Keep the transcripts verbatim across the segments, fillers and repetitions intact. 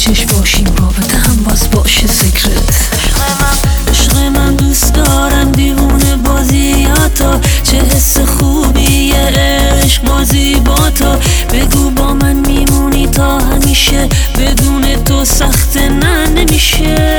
پشتش باشیم، رابطه هم باز باشه ذکرت. عشق من دوست دارم دیوونه بازیاتا، چه حس خوبیه عشق بازی با تو. بگو با من میمونی تا همیشه، بدون تو سخت نه نمیشه.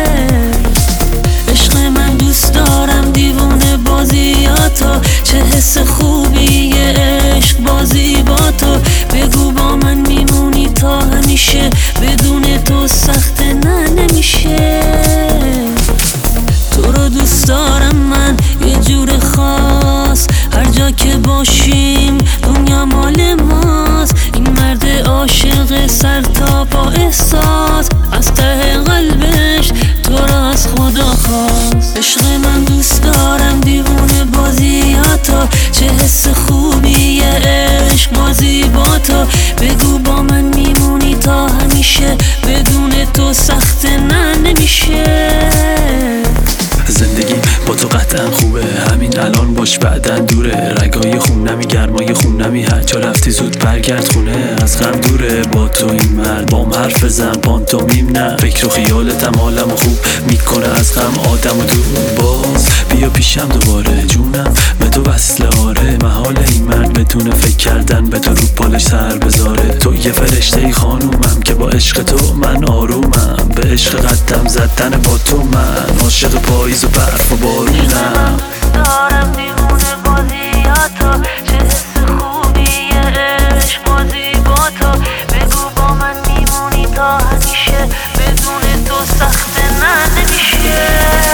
عشق من دوست دارم دیوونه بازیاتا، چه حس خوبیه عشق بازی با تو. بگو با من میمونی تا همیشه، بدون تو سخت نه نمیشه. تو رو دوست دارم من یه جور خاص، هر جا که باشیم دنیا مال ماست. این مرد عاشق سر تا پا احساس، از ته قلبش تو را از خدا خواست. عشق من دوست دارم دیوونه بازیاتا، چه حس خوبیه عشق بازی با تو. بگو با من میمونی تا همیشه، بدون تو سخت نه نمیشه. زندگی با تو قطعا خوبه، همین الان باش بعدن دوره. رگای خونمی گرمای خونمی، هر جا رفتی زود برگرد خونه. از غم دوره با تو این مرد، بام حرف بزن پانتومیم نه. فکر و خیالتم حالمو خوب میکنه، از غم آدم و دور. باز بیا پیشم دوباره جونم به تو وصله. آره محال این مرد بتونه فکر کردن به تو رو پالش سر بذاره. تو یه فرشته ای خانومم که با عشق تو من آرومم. به عشق قدم زدن با تو من عاشق پاییز و برف و بارونم. دارم دیوونه بازیاتا، چه حس خوبیه عشق بازی با تو. بگو با من میمونی تا همیشه، بدون تو سخت نه نمیشه.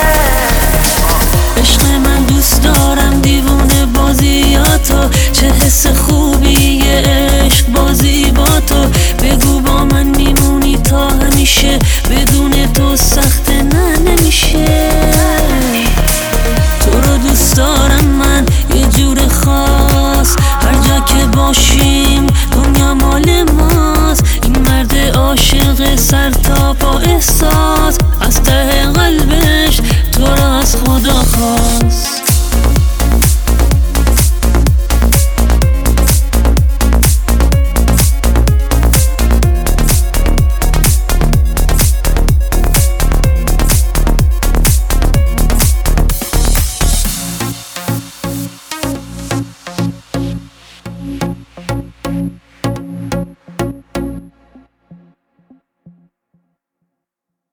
عشق من دوست دارم دیوونه بازیاتا، چه حس خوبیه عشق بازی با تو. بگو با من میمونی تا همیشه، بدون تو سخت نه نمیشه. تو رو دوست دارم من یه جور خاص، هر جا که باشیم دنیا مال ماست. این مرد عاشق سر تا پا احساس، از ته قلبش تو را از خدا خواست.